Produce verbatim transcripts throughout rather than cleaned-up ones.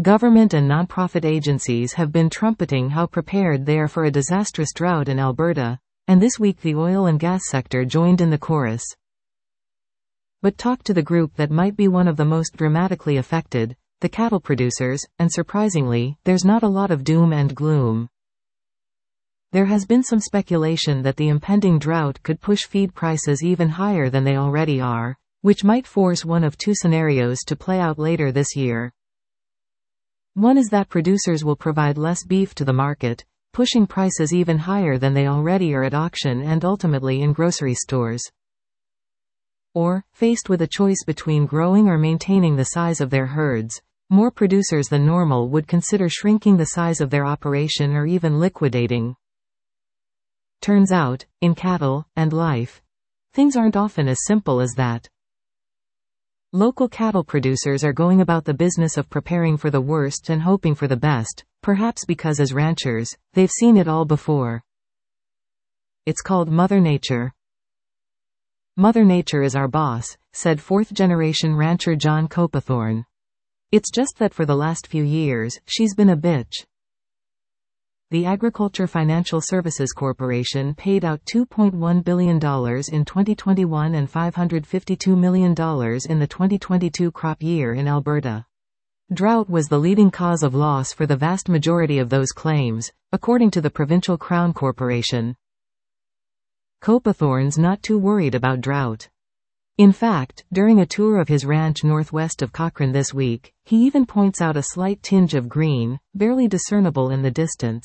Government and nonprofit agencies have been trumpeting how prepared they are for a disastrous drought in Alberta, and this week the oil and gas sector joined in the chorus. But talk to the group that might be one of the most dramatically affected, the cattle producers, and surprisingly, there's not a lot of doom and gloom. There has been some speculation that the impending drought could push feed prices even higher than they already are, which might force one of two scenarios to play out later this year. One is that producers will provide less beef to the market, pushing prices even higher than they already are at auction and ultimately in grocery stores. Or, faced with a choice between growing or maintaining the size of their herds, more producers than normal would consider shrinking the size of their operation or even liquidating. Turns out, in cattle and life, things aren't often as simple as that. Local cattle producers are going about the business of preparing for the worst and hoping for the best, perhaps because as ranchers, they've seen it all before. It's called Mother Nature. Mother Nature is our boss, said fourth-generation rancher John Copethorne. It's just that for the last few years, she's been a bitch. The Agriculture Financial Services Corporation paid out two point one billion dollars in twenty twenty-one and five hundred fifty-two million dollars in the twenty twenty-two crop year in Alberta. Drought was the leading cause of loss for the vast majority of those claims, according to the Provincial Crown Corporation. Copethorne's not too worried about drought. In fact, during a tour of his ranch northwest of Cochrane this week, he even points out a slight tinge of green, barely discernible in the distance.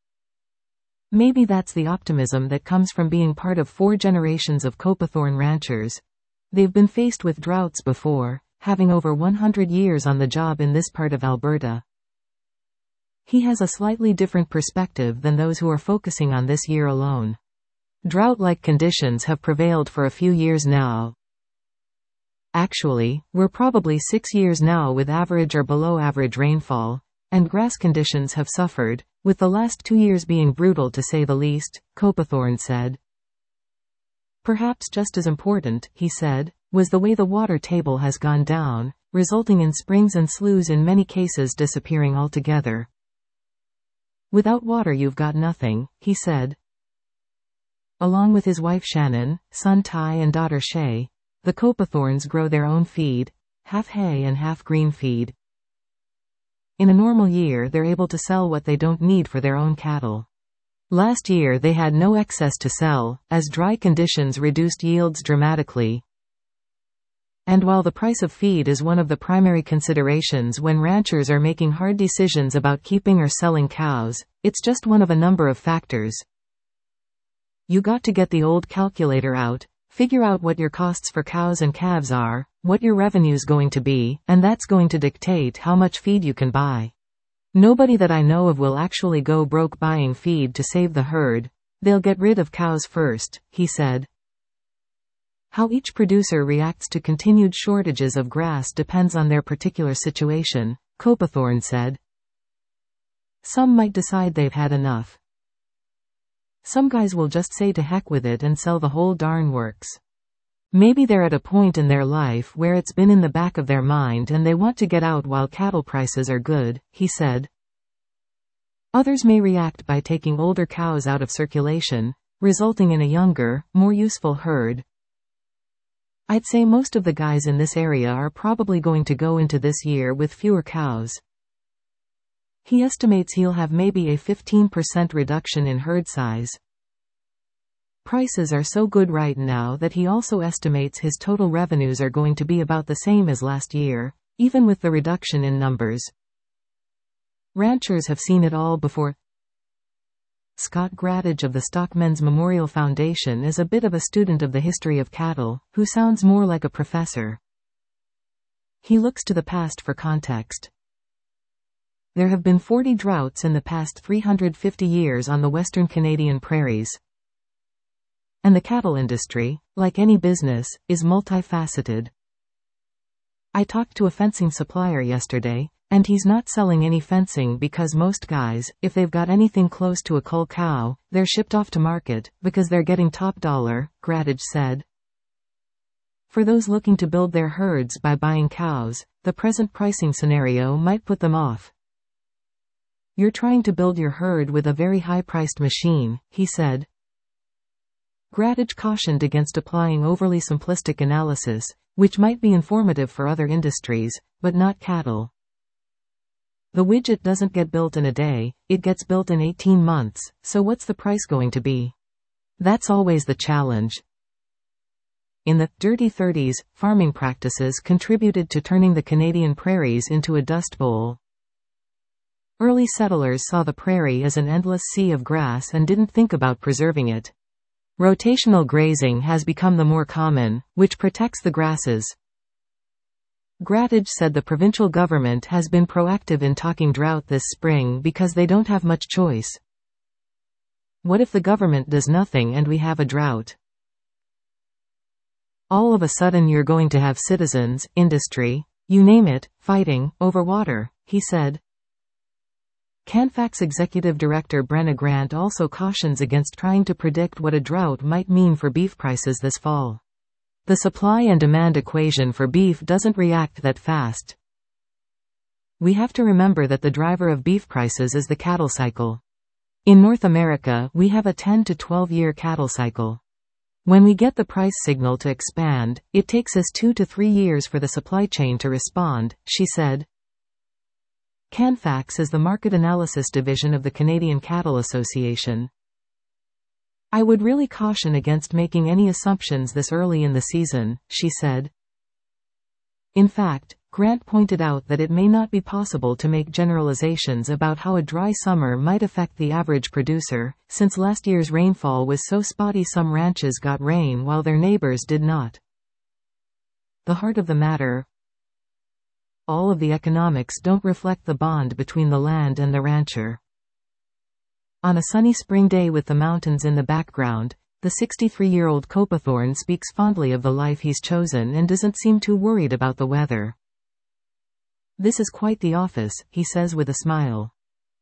Maybe that's the optimism that comes from being part of four generations of Copethorne ranchers. They've been faced with droughts before, having over one hundred years on the job in this part of Alberta. He has a slightly different perspective than those who are focusing on this year alone. Drought-like conditions have prevailed for a few years now. Actually, we're probably six years now with average or below average rainfall, and grass conditions have suffered, with the last two years being brutal to say the least, Copethorne said. Perhaps just as important, he said, was the way the water table has gone down, resulting in springs and sloughs in many cases disappearing altogether. Without water you've got nothing, he said. Along with his wife Shannon, son Ty and daughter Shay, the Copethornes grow their own feed, half hay and half green feed. In a normal year they're able to sell what they don't need for their own cattle. Last year they had no excess to sell, as dry conditions reduced yields dramatically. And while the price of feed is one of the primary considerations when ranchers are making hard decisions about keeping or selling cows, it's just one of a number of factors. You got to get the old calculator out, figure out what your costs for cows and calves are, what your revenue's going to be, and that's going to dictate how much feed you can buy. Nobody that I know of will actually go broke buying feed to save the herd. They'll get rid of cows first, he said. How each producer reacts to continued shortages of grass depends on their particular situation, Copethorne said. Some might decide they've had enough. Some guys will just say to heck with it and sell the whole darn works. Maybe they're at a point in their life where it's been in the back of their mind and they want to get out while cattle prices are good, he said. Others may react by taking older cows out of circulation, resulting in a younger, more useful herd. I'd say most of the guys in this area are probably going to go into this year with fewer cows. He estimates he'll have maybe a fifteen percent reduction in herd size. Prices are so good right now that he also estimates his total revenues are going to be about the same as last year, even with the reduction in numbers. Ranchers have seen it all before. Scott Gradage of the Stockmen's Memorial Foundation is a bit of a student of the history of cattle, who sounds more like a professor. He looks to the past for context. There have been forty droughts in the past three hundred fifty years on the western Canadian prairies. And the cattle industry, like any business, is multifaceted. I talked to a fencing supplier yesterday, and he's not selling any fencing because most guys, if they've got anything close to a cull cow, they're shipped off to market, because they're getting top dollar, Gradage said. For those looking to build their herds by buying cows, the present pricing scenario might put them off. You're trying to build your herd with a very high-priced machine, he said. Grattidge cautioned against applying overly simplistic analysis, which might be informative for other industries, but not cattle. The widget doesn't get built in a day, it gets built in eighteen months, so what's the price going to be? That's always the challenge. In the dirty thirties, farming practices contributed to turning the Canadian prairies into a dust bowl. Early settlers saw the prairie as an endless sea of grass and didn't think about preserving it. Rotational grazing has become the more common, which protects the grasses. Grattidge said the provincial government has been proactive in talking drought this spring because they don't have much choice. What if the government does nothing and we have a drought? All of a sudden you're going to have citizens, industry, you name it, fighting over water, he said. Canfax Executive Director Brenna Grant also cautions against trying to predict what a drought might mean for beef prices this fall. The supply and demand equation for beef doesn't react that fast. We have to remember that the driver of beef prices is the cattle cycle. In North America, we have a ten to twelve year cattle cycle. When we get the price signal to expand, it takes us two to three years for the supply chain to respond, she said. Canfax is the market analysis division of the Canadian Cattle Association. I would really caution against making any assumptions this early in the season, she said. In fact, Grant pointed out that it may not be possible to make generalizations about how a dry summer might affect the average producer, since last year's rainfall was so spotty some ranches got rain while their neighbors did not. The heart of the matter: all of the economics don't reflect the bond between the land and the rancher. On a sunny spring day with the mountains in the background, the sixty-three-year-old Copethorne speaks fondly of the life he's chosen and doesn't seem too worried about the weather. This is quite the office, he says with a smile.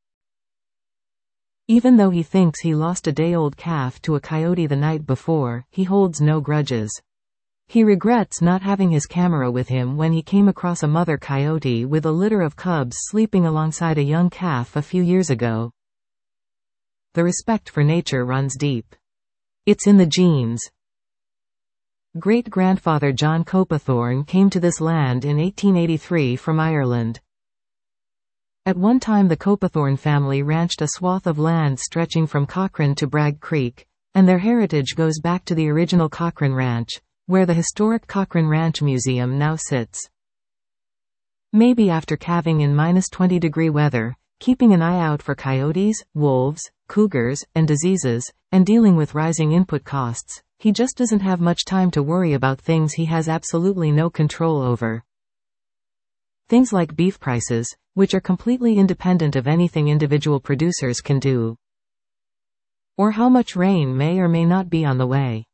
Even though he thinks he lost a day-old calf to a coyote the night before, he holds no grudges. He regrets not having his camera with him when he came across a mother coyote with a litter of cubs sleeping alongside a young calf a few years ago. The respect for nature runs deep. It's in the genes. Great-grandfather John Copethorne came to this land in eighteen eighty-three from Ireland. At one time the Copethorne family ranched a swath of land stretching from Cochrane to Bragg Creek, and their heritage goes back to the original Cochrane Ranch, where the historic Cochrane Ranch Museum now sits. Maybe after calving in minus twenty degree weather, keeping an eye out for coyotes, wolves, cougars, and diseases, and dealing with rising input costs, he just doesn't have much time to worry about things he has absolutely no control over. Things like beef prices, which are completely independent of anything individual producers can do. Or how much rain may or may not be on the way.